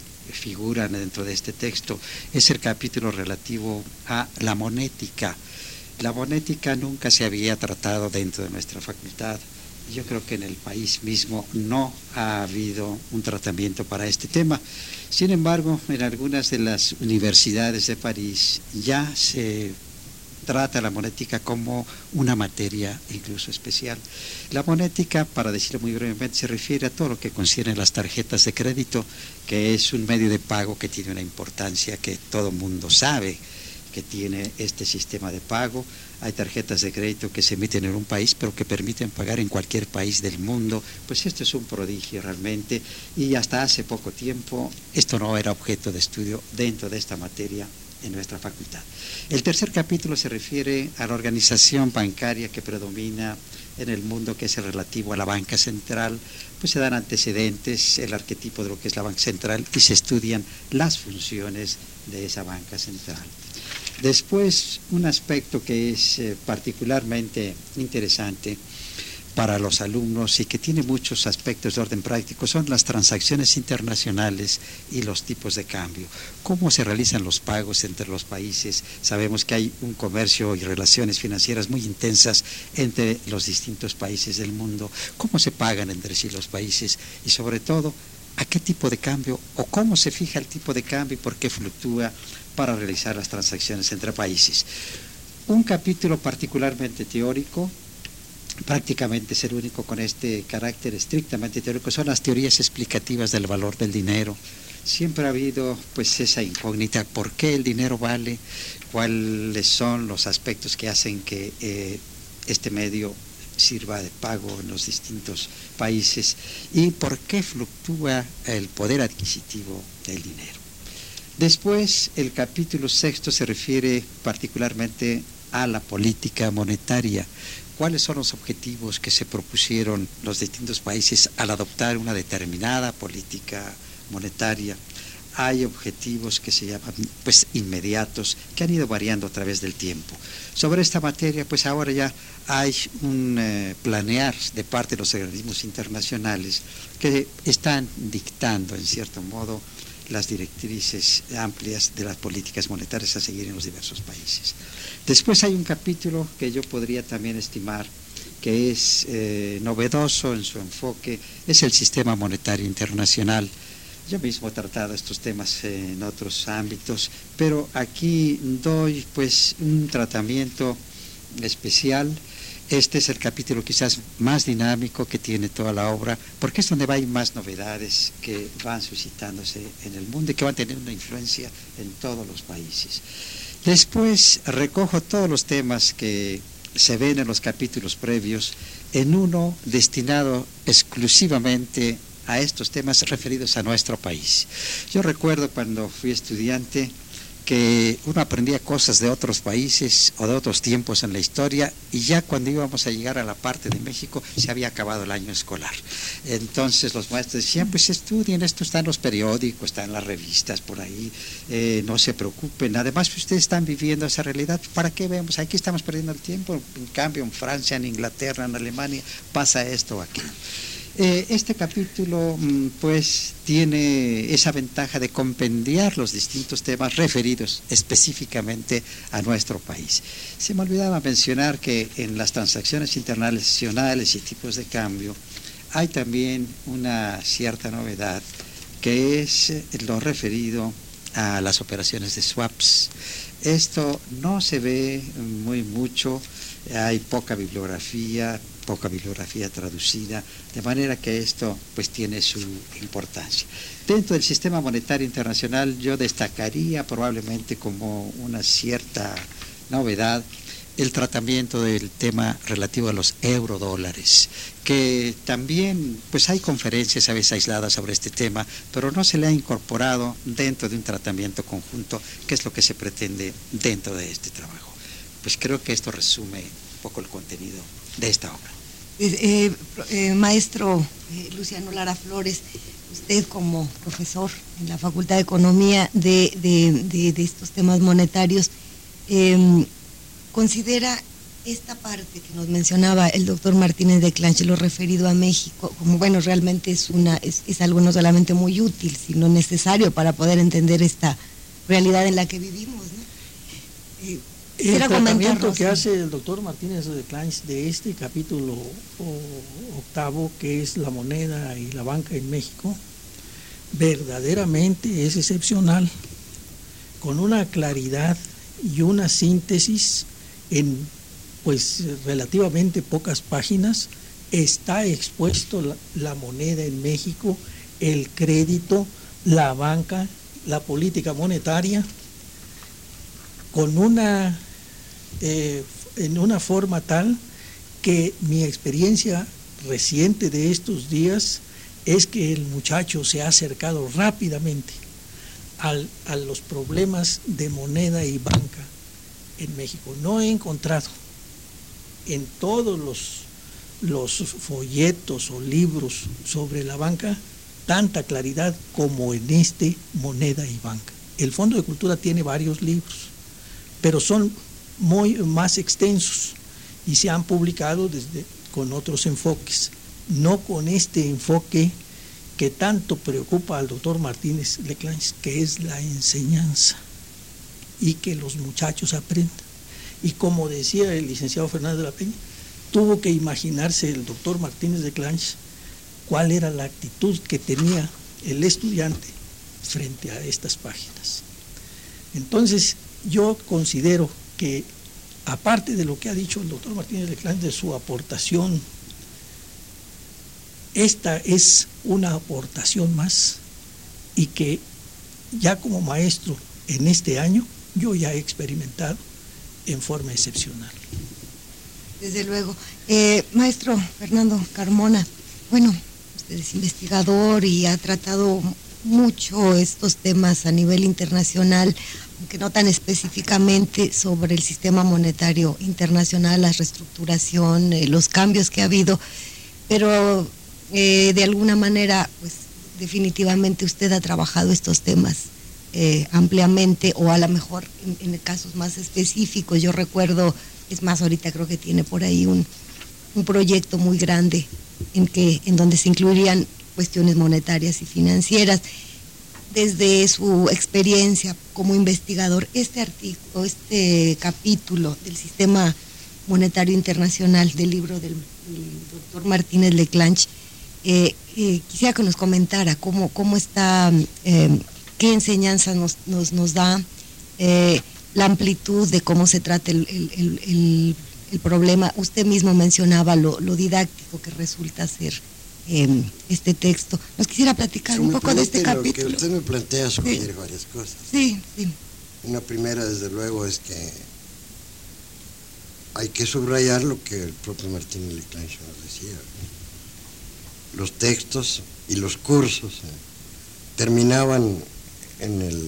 [SPEAKER 5] figuran dentro de este texto, es el capítulo relativo a la monética. La monética nunca se había tratado dentro de nuestra facultad. Yo creo que en el país mismo no ha habido un tratamiento para este tema. Sin embargo, en algunas de las universidades de París ya se trata la monética como una materia incluso especial. La monética, para decirlo muy brevemente, se refiere a todo lo que concierne las tarjetas de crédito, que es un medio de pago que tiene una importancia que todo mundo sabe que tiene este sistema de pago. Hay tarjetas de crédito que se emiten en un país, pero que permiten pagar en cualquier país del mundo. Pues esto es un prodigio realmente, y hasta hace poco tiempo esto no era objeto de estudio dentro de esta materia en nuestra facultad. El tercer capítulo se refiere a la organización bancaria que predomina en el mundo, que es el relativo a la banca central. Pues se dan antecedentes, el arquetipo de lo que es la banca central, y se estudian las funciones de esa banca central. Después, un aspecto que es eh, particularmente interesante para los alumnos y que tiene muchos aspectos de orden práctico son las transacciones internacionales y los tipos de cambio. ¿Cómo se realizan los pagos entre los países? Sabemos que hay un comercio y relaciones financieras muy intensas entre los distintos países del mundo. ¿Cómo se pagan entre sí los países? Y sobre todo, ¿a qué tipo de cambio o cómo se fija el tipo de cambio y por qué fluctúa para realizar las transacciones entre países? Un capítulo particularmente teórico, prácticamente es el único con este carácter estrictamente teórico, son las teorías explicativas del valor del dinero. Siempre ha habido pues esa incógnita, ¿por qué el dinero vale? ¿Cuáles son los aspectos que hacen que eh, este medio sirva de pago en los distintos países? ¿Y por qué fluctúa el poder adquisitivo del dinero? Después, el capítulo sexto se refiere particularmente a la política monetaria. ¿Cuáles son los objetivos que se propusieron los distintos países al adoptar una determinada política monetaria? Hay objetivos que se llaman pues inmediatos, que han ido variando a través del tiempo. Sobre esta materia, pues ahora ya hay un eh, planear de parte de los organismos internacionales que están dictando, en cierto modo, las directrices amplias de las políticas monetarias a seguir en los diversos países. Después hay un capítulo que yo podría también estimar que es eh, novedoso en su enfoque, es el sistema monetario internacional. Yo mismo he tratado estos temas en otros ámbitos, pero aquí doy pues un tratamiento especial. Este es el capítulo quizás más dinámico que tiene toda la obra, porque es donde hay más novedades que van suscitándose en el mundo y que van a tener una influencia en todos los países. Después recojo todos los temas que se ven en los capítulos previos, en uno destinado exclusivamente a estos temas referidos a nuestro país. Yo recuerdo cuando fui estudiante que uno aprendía cosas de otros países o de otros tiempos en la historia, y ya cuando íbamos a llegar a la parte de México se había acabado el año escolar. Entonces los maestros decían, pues estudien, esto está en los periódicos, está en las revistas, por ahí, eh, no se preocupen, además ustedes están viviendo esa realidad, ¿para qué vemos? Aquí estamos perdiendo el tiempo, en cambio en Francia, en Inglaterra, en Alemania pasa esto o aquello. Eh, este capítulo pues tiene esa ventaja de compendiar los distintos temas referidos específicamente a nuestro país. Se me olvidaba mencionar que en las transacciones internacionales y tipos de cambio hay también una cierta novedad, que es lo referido a las operaciones de swaps. Esto no se ve muy mucho, hay poca bibliografía, poca bibliografía traducida, de manera que esto pues tiene su importancia. Dentro del sistema monetario internacional yo destacaría probablemente como una cierta novedad el tratamiento del tema relativo a los eurodólares, que también pues hay conferencias a veces aisladas sobre este tema, pero no se le ha incorporado dentro de un tratamiento conjunto, que es lo que se pretende dentro de este trabajo. Pues creo que esto resume un poco el contenido de esta obra.
[SPEAKER 3] Eh, eh, maestro eh, Luciano Lara Flores, usted como profesor en la Facultad de Economía de, de, de, de estos temas monetarios, eh, ¿considera esta parte que nos mencionaba el doctor Martínez de Clanche, lo referido a México, como bueno, realmente es, una, es, es algo no solamente muy útil, sino necesario para poder entender esta realidad en la que vivimos, ¿no? Eh,
[SPEAKER 4] El tratamiento que hace el doctor Martínez de Clanche de este capítulo octavo, que es la moneda y la banca en México, verdaderamente es excepcional, con una claridad y una síntesis en pues relativamente pocas páginas. Está expuesto la, la moneda en México, el crédito, la banca, la política monetaria, con una eh, en una forma tal que mi experiencia reciente de estos días es que el muchacho se ha acercado rápidamente al, a los problemas de moneda y banca en México. No he encontrado en todos los, los folletos o libros sobre la banca tanta claridad como en este moneda y banca. El Fondo de Cultura tiene varios libros, pero son muy más extensos y se han publicado desde, con otros enfoques, no con este enfoque que tanto preocupa al doctor Martínez de Clanche, que es la enseñanza y que los muchachos aprendan. Y como decía el licenciado Fernández de la Peña, tuvo que imaginarse el doctor Martínez de Clanche cuál era la actitud que tenía el estudiante frente a estas páginas. Entonces, yo considero que, aparte de lo que ha dicho el doctor Martínez de Clanche, de su aportación, esta es una aportación más, y que ya como maestro en este año, yo ya he experimentado en forma excepcional.
[SPEAKER 3] Desde luego. Eh, maestro Fernando Carmona, bueno, usted es investigador y ha tratado mucho estos temas a nivel internacional, aunque no tan específicamente sobre el sistema monetario internacional, la reestructuración, eh, los cambios que ha habido, pero eh, de alguna manera, pues definitivamente usted ha trabajado estos temas eh, ampliamente, o a lo mejor en, en casos más específicos. Yo recuerdo, es más, ahorita creo que tiene por ahí un, un proyecto muy grande en, que, en donde se incluirían cuestiones monetarias y financieras. Desde su experiencia como investigador, este artículo, este capítulo del sistema monetario internacional del libro del, del doctor Martínez de Clanche, eh, eh, quisiera que nos comentara cómo, cómo está, eh, qué enseñanza nos, nos, nos da, eh, la amplitud de cómo se trata el, el, el, el, el problema. Usted mismo mencionaba lo, lo didáctico que resulta ser Eh, este texto. Nos quisiera platicar si un poco de este
[SPEAKER 6] lo
[SPEAKER 3] capítulo.
[SPEAKER 6] Que usted me plantea sugerir
[SPEAKER 3] sí.
[SPEAKER 6] varias cosas.
[SPEAKER 3] Sí, sí.
[SPEAKER 6] Una primera, desde luego, es que hay que subrayar lo que el propio Martín Leclanche nos decía. Los textos y los cursos eh, terminaban en el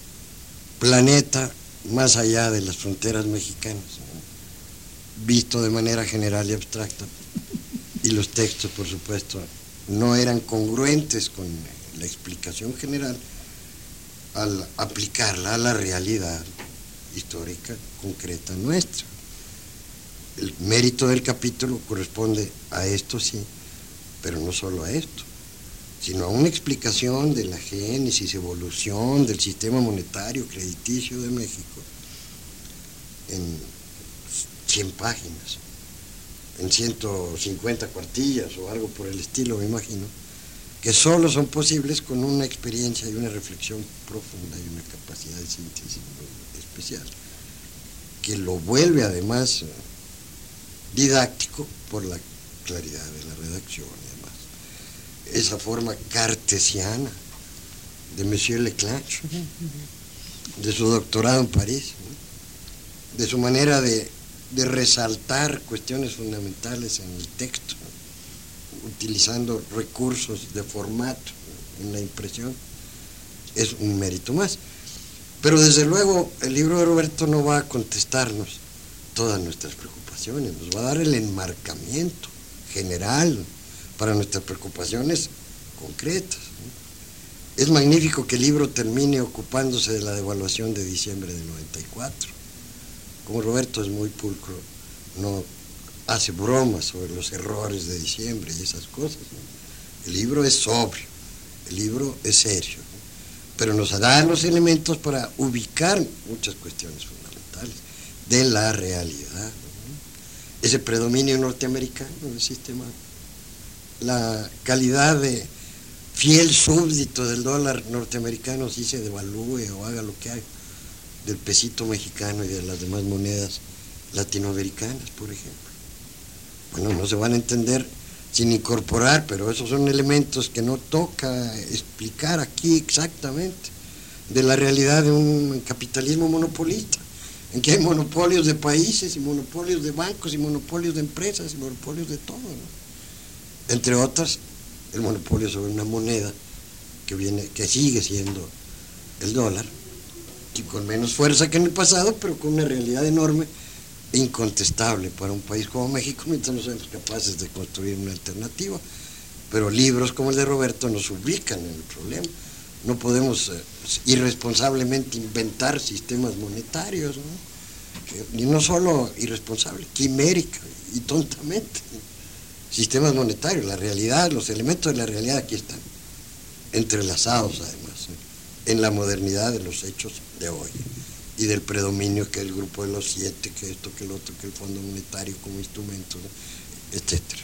[SPEAKER 6] planeta más allá de las fronteras mexicanas, ¿no? Visto de manera general y abstracta, y los textos, por supuesto, no eran congruentes con la explicación general al aplicarla a la realidad histórica concreta nuestra. El mérito del capítulo corresponde a esto, sí, pero no solo a esto, sino a una explicación de la génesis, evolución del sistema monetario crediticio de México en cien páginas, en ciento cincuenta cuartillas o algo por el estilo, me imagino, que solo son posibles con una experiencia y una reflexión profunda y una capacidad de síntesis muy especial, que lo vuelve además didáctico por la claridad de la redacción y demás. Esa forma cartesiana de Monsieur Leclanche, de su doctorado en París, de su manera de, de resaltar cuestiones fundamentales en el texto, utilizando recursos de formato en la impresión, es un mérito más. Pero desde luego el libro de Roberto no va a contestarnos todas nuestras preocupaciones, nos va a dar el enmarcamiento general para nuestras preocupaciones concretas. Es magnífico que el libro termine ocupándose de la devaluación de diciembre del noventa y cuatro. Como Roberto es muy pulcro, no hace bromas sobre los errores de diciembre y esas cosas, ¿no? El libro es sobrio, el libro es serio, ¿no? Pero nos da los elementos para ubicar muchas cuestiones fundamentales de la realidad, ¿no? Ese predominio norteamericano del sistema, la calidad de fiel súbdito del dólar norteamericano, si se devalúe o haga lo que haga, del pesito mexicano y de las demás monedas latinoamericanas, por ejemplo. Bueno, no se van a entender sin incorporar, pero esos son elementos que no toca explicar aquí exactamente de la realidad de un capitalismo monopolista, en que hay monopolios de países y monopolios de bancos y monopolios de empresas y monopolios de todo, ¿no? Entre otras, el monopolio sobre una moneda que viene, que sigue siendo el dólar, y con menos fuerza que en el pasado, pero con una realidad enorme e incontestable para un país como México, mientras no seamos capaces de construir una alternativa. Pero libros como el de Roberto nos ubican en el problema. No podemos eh, irresponsablemente inventar sistemas monetarios, ¿no? Y no solo irresponsable, quimérica y tontamente. Sistemas monetarios, la realidad, los elementos de la realidad aquí están, entrelazados además, ¿eh? en la modernidad de los hechos de hoy y del predominio que el grupo de los siete, que esto, que el otro, que el Fondo Monetario como instrumento, ¿no? etcétera,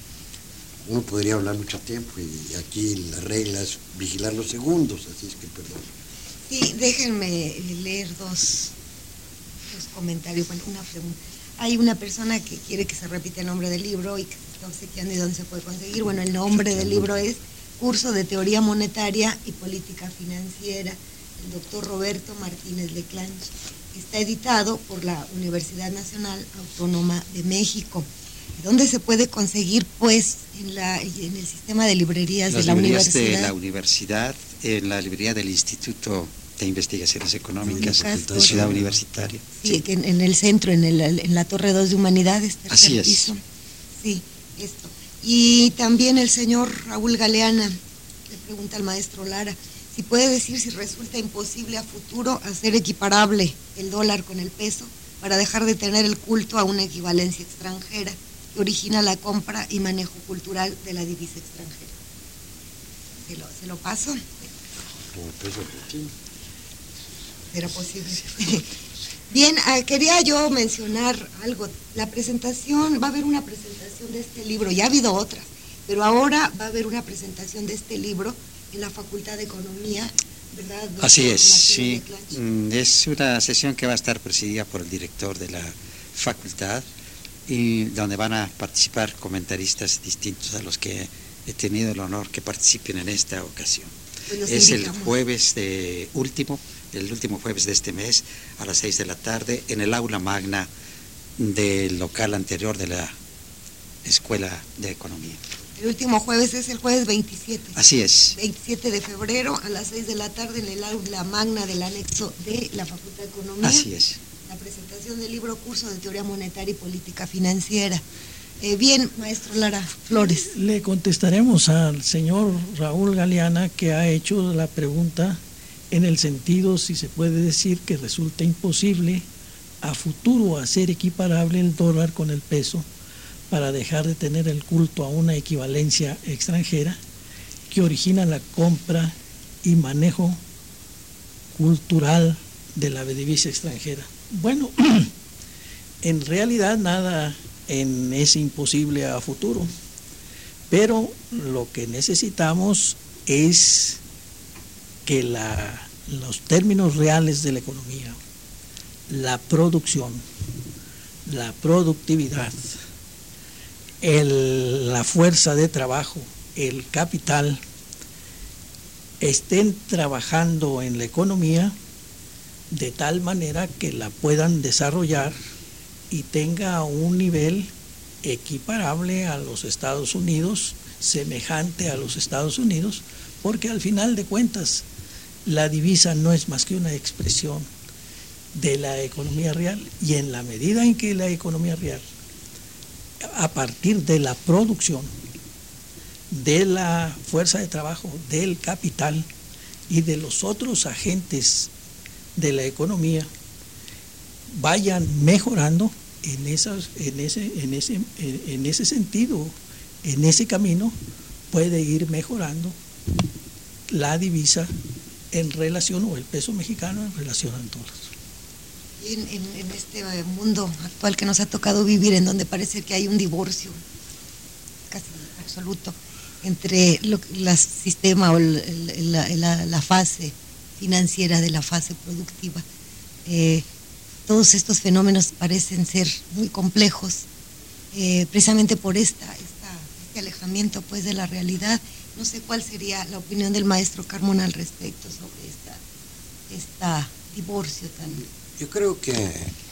[SPEAKER 6] ¿no? Uno podría hablar mucho tiempo y aquí la regla es vigilar los segundos, así es que perdón.
[SPEAKER 3] Sí, déjenme leer dos, dos comentarios, bueno, una pregunta. Hay una persona que quiere que se repita el nombre del libro y que se está obsequiando y dónde se puede conseguir. Bueno, el nombre del libro es Curso de Teoría Monetaria y Política Financiera, el doctor Roberto Martínez Leclanche. Está editado por la Universidad Nacional Autónoma de México. ¿Dónde se puede conseguir? Pues en, la, en el sistema de librerías
[SPEAKER 5] Las
[SPEAKER 3] de la
[SPEAKER 5] librerías
[SPEAKER 3] universidad.
[SPEAKER 5] de la universidad, en la librería del Instituto de Investigaciones Económicas
[SPEAKER 3] Lucas,
[SPEAKER 5] de Ciudad Universitaria.
[SPEAKER 3] Sí, sí. En, en el centro, en, el, en la Torre dos de Humanidades, tercer
[SPEAKER 5] Así es.
[SPEAKER 3] piso. Sí, esto. Y también el señor Raúl Galeana le pregunta al maestro Lara si puede decir si resulta imposible a futuro hacer equiparable el dólar con el peso para dejar de tener el culto a una equivalencia extranjera que origina la compra y manejo cultural de la divisa extranjera. ¿Se lo, se lo paso? ¿Será posible? Bien, eh, quería yo mencionar algo. La presentación, va a haber una presentación de este libro, ya ha habido otras, pero ahora va a haber una presentación de este libro en la Facultad de Economía, ¿verdad? Doctor
[SPEAKER 5] Así es,
[SPEAKER 3] Martínez
[SPEAKER 5] sí.
[SPEAKER 3] Leclanche?
[SPEAKER 5] Es una sesión que va a estar presidida por el director de la facultad y donde van a participar comentaristas distintos a los que he tenido el honor que participen en esta ocasión.
[SPEAKER 3] Pues
[SPEAKER 5] es el
[SPEAKER 3] invitamos.
[SPEAKER 5] jueves de último, el último jueves de este mes a las seis de la tarde en el aula magna del local anterior de la Escuela de Economía.
[SPEAKER 3] El último jueves es el jueves veintisiete.
[SPEAKER 5] Así es.
[SPEAKER 3] veintisiete de febrero a las seis de la tarde en el aula magna del anexo de la Facultad de Economía.
[SPEAKER 5] Así es.
[SPEAKER 3] La presentación del libro Curso de Teoría Monetaria y Política Financiera. Eh, bien, maestro Lara Flores.
[SPEAKER 4] Le contestaremos al señor Raúl Galeana, que ha hecho la pregunta en el sentido, si se puede decir, que resulta imposible a futuro hacer equiparable el dólar con el peso para dejar de tener el culto a una equivalencia extranjera que origina la compra y manejo cultural de la divisa extranjera. Bueno, en realidad nada en es imposible a futuro, pero lo que necesitamos es que la, los términos reales de la economía, la producción, la productividad, el, la fuerza de trabajo, el capital, estén trabajando en la economía de tal manera que la puedan desarrollar y tenga un nivel equiparable a los Estados Unidos, semejante a los Estados Unidos, porque al final de cuentas la divisa no es más que una expresión de la economía real, y en la medida en que la economía real, a partir de la producción, de la fuerza de trabajo, del capital y de los otros agentes de la economía, vayan mejorando en, esas, en, ese, en, ese, en, en ese sentido, en ese camino, puede ir mejorando la divisa en relación, o el peso mexicano en relación al dólar.
[SPEAKER 3] En, en, en este mundo actual que nos ha tocado vivir, en donde parece que hay un divorcio casi absoluto entre el sistema o el, la, la, la fase financiera de la fase productiva, eh, todos estos fenómenos parecen ser muy complejos, eh, precisamente por esta, esta, este alejamiento pues de la realidad. No sé cuál sería la opinión del maestro Carmona al respecto sobre esta, esta divorcio tan...
[SPEAKER 6] Yo creo que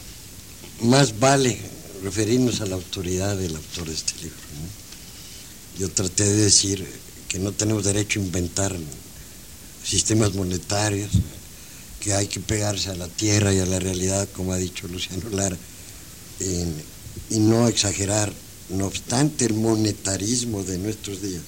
[SPEAKER 6] más vale referirnos a la autoridad del autor de este libro, ¿no? Yo traté de decir que no tenemos derecho a inventar sistemas monetarios, que hay que pegarse a la tierra y a la realidad, como ha dicho Luciano Lara, eh, y no exagerar. No obstante, el monetarismo de nuestros días,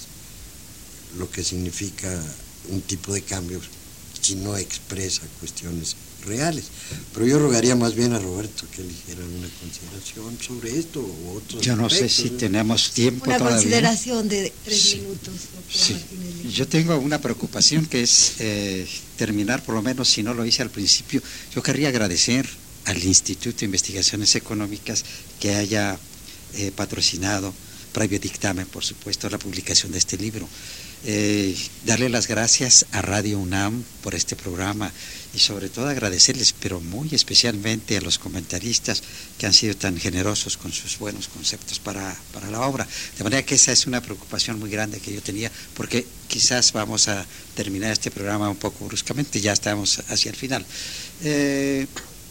[SPEAKER 6] lo que significa un tipo de cambio, si no expresa cuestiones reales. Pero yo rogaría más bien a Roberto que él hiciera una consideración sobre esto o otros
[SPEAKER 5] Yo no
[SPEAKER 6] aspectos,
[SPEAKER 5] sé si
[SPEAKER 6] ¿no?
[SPEAKER 5] tenemos tiempo
[SPEAKER 3] Una
[SPEAKER 5] todavía.
[SPEAKER 3] consideración de tres
[SPEAKER 5] Sí.
[SPEAKER 3] minutos.
[SPEAKER 5] Sí.
[SPEAKER 3] Martínez.
[SPEAKER 5] Yo tengo una preocupación que es eh, terminar, por lo menos si no lo hice al principio. Yo querría agradecer al Instituto de Investigaciones Económicas que haya eh, patrocinado, previo dictamen, por supuesto, la publicación de este libro. Eh, darle las gracias a Radio UNAM por este programa y sobre todo agradecerles, pero muy especialmente a los comentaristas que han sido tan generosos con sus buenos conceptos para, para la obra. De manera que esa es una preocupación muy grande que yo tenía, porque quizás vamos a terminar este programa un poco bruscamente, ya estamos hacia el final. Eh,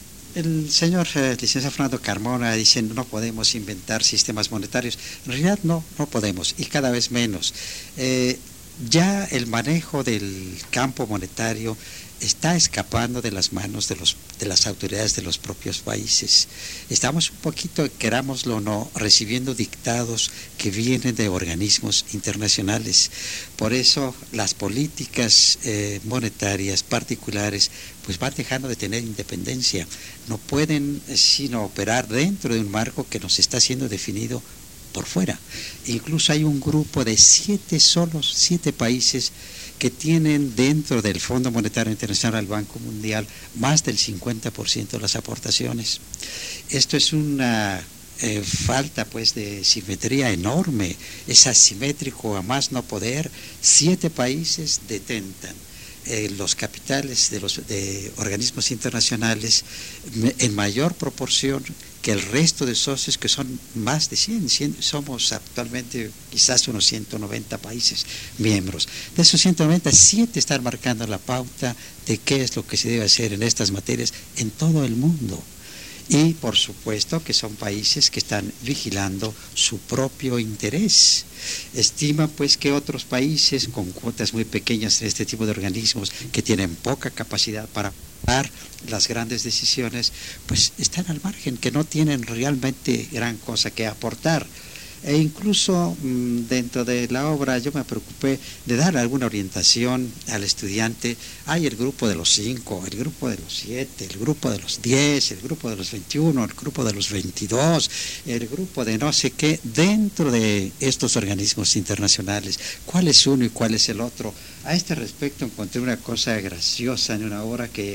[SPEAKER 5] El señor eh, licenciado Fernando Carmona dice no podemos inventar sistemas monetarios. En realidad no, no podemos, y cada vez menos. Eh, ya el manejo del campo monetario está escapando de las manos de, los, de las autoridades de los propios países. Estamos un poquito, querámoslo o no, recibiendo dictados que vienen de organismos internacionales. Por eso las políticas eh, monetarias particulares pues van dejando de tener independencia. No pueden eh, sino operar dentro de un marco que nos está siendo definido por fuera. Incluso hay un grupo de siete solos, siete países que tienen dentro del Fondo Monetario Internacional, al Banco Mundial, más del cincuenta por ciento de las aportaciones. Esto es una eh, falta pues de simetría enorme, es asimétrico a más no poder. Siete países detentan eh, los capitales de los de organismos internacionales en mayor proporción que el resto de socios, que son más de cien, cien, somos actualmente quizás unos ciento noventa países miembros. De esos ciento noventa, siete están marcando la pauta de qué es lo que se debe hacer en estas materias en todo el mundo. Y por supuesto que son países que están vigilando su propio interés. Estima pues que otros países con cuotas muy pequeñas en este tipo de organismos, que tienen poca capacidad para tomar las grandes decisiones, pues están al margen, que no tienen realmente gran cosa que aportar. E incluso mmm, dentro de la obra yo me preocupé de dar alguna orientación al estudiante. Hay el grupo de los cinco, el grupo de los siete, el grupo de los diez, el grupo de los veintiuno, el grupo de los veintidós, el grupo de no sé qué, dentro de estos organismos internacionales. ¿Cuál es uno y cuál es el otro? A este respecto encontré una cosa graciosa en una obra que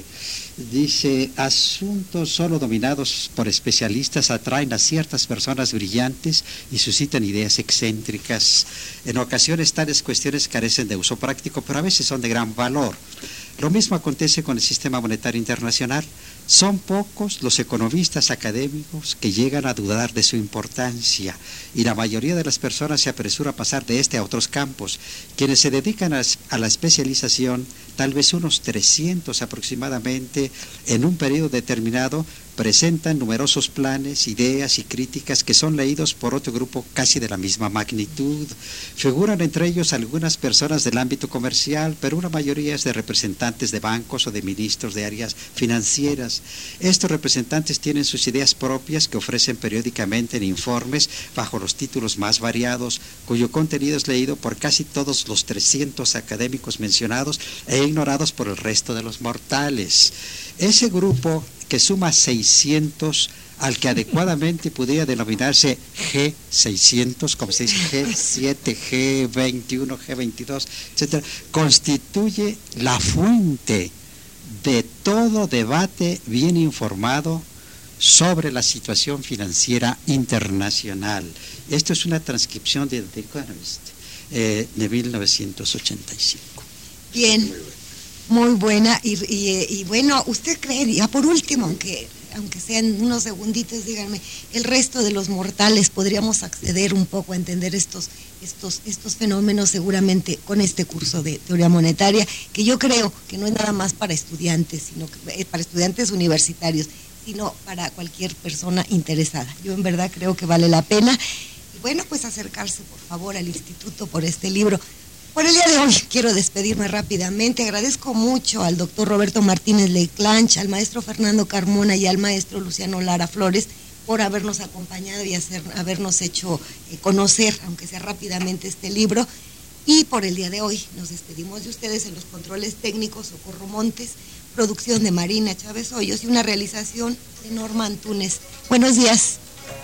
[SPEAKER 5] dice: asuntos solo dominados por especialistas atraen a ciertas personas brillantes y suscitan ideas excéntricas. En ocasiones tales cuestiones carecen de uso práctico, pero a veces son de gran valor. Lo mismo acontece con el sistema monetario internacional. Son pocos los economistas académicos que llegan a dudar de su importancia, y la mayoría de las personas se apresura a pasar de este a otros campos. Quienes se dedican a, a la especialización, tal vez unos trescientos aproximadamente, en un periodo determinado, presentan numerosos planes, ideas y críticas que son leídos por otro grupo casi de la misma magnitud. Figuran entre ellos algunas personas del ámbito comercial, pero una mayoría es de representantes de bancos o de ministros de áreas financieras. Estos representantes tienen sus ideas propias que ofrecen periódicamente en informes bajo los títulos más variados, cuyo contenido es leído por casi todos los trescientos académicos mencionados e ignorados por el resto de los mortales. Ese grupo, que suma seiscientos, al que adecuadamente pudiera denominarse G seiscientos, como se dice, G siete, G veintiuno, G veintidós, etcétera, constituye la fuente de todo debate bien informado sobre la situación financiera internacional. Esto es una transcripción de The Economist eh, de mil novecientos ochenta y cinco.
[SPEAKER 3] Bien, muy buena. Y, y, y bueno, ¿usted cree, ya por último, aunque, aunque sean unos segunditos, díganme, el resto de los mortales podríamos acceder un poco a entender estos, estos, estos fenómenos seguramente con este curso de teoría monetaria, que yo creo que no es nada más para estudiantes, sino que, para estudiantes universitarios, sino para cualquier persona interesada? Yo en verdad creo que vale la pena. Y bueno, pues acercarse por favor al instituto por este libro. Por el día de hoy quiero despedirme rápidamente. Agradezco mucho al doctor Roberto Martínez Leclanch, al maestro Fernando Carmona y al maestro Luciano Lara Flores por habernos acompañado y hacer, habernos hecho eh, conocer, aunque sea rápidamente, este libro. Y por el día de hoy nos despedimos de ustedes en los controles técnicos, Socorro Montes, producción de Marina Chávez Hoyos y una realización de Norma Antúnez. Buenos días.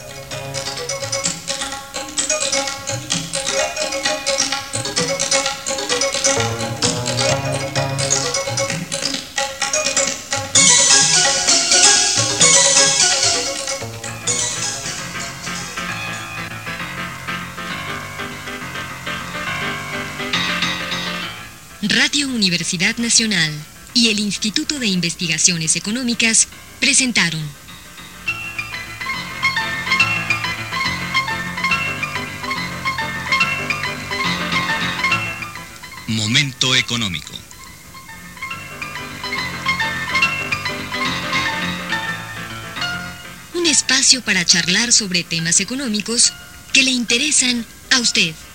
[SPEAKER 1] Radio Universidad Nacional y el Instituto de Investigaciones Económicas presentaron
[SPEAKER 2] Momento económico.
[SPEAKER 1] un espacio para charlar sobre temas económicos que le interesan a usted.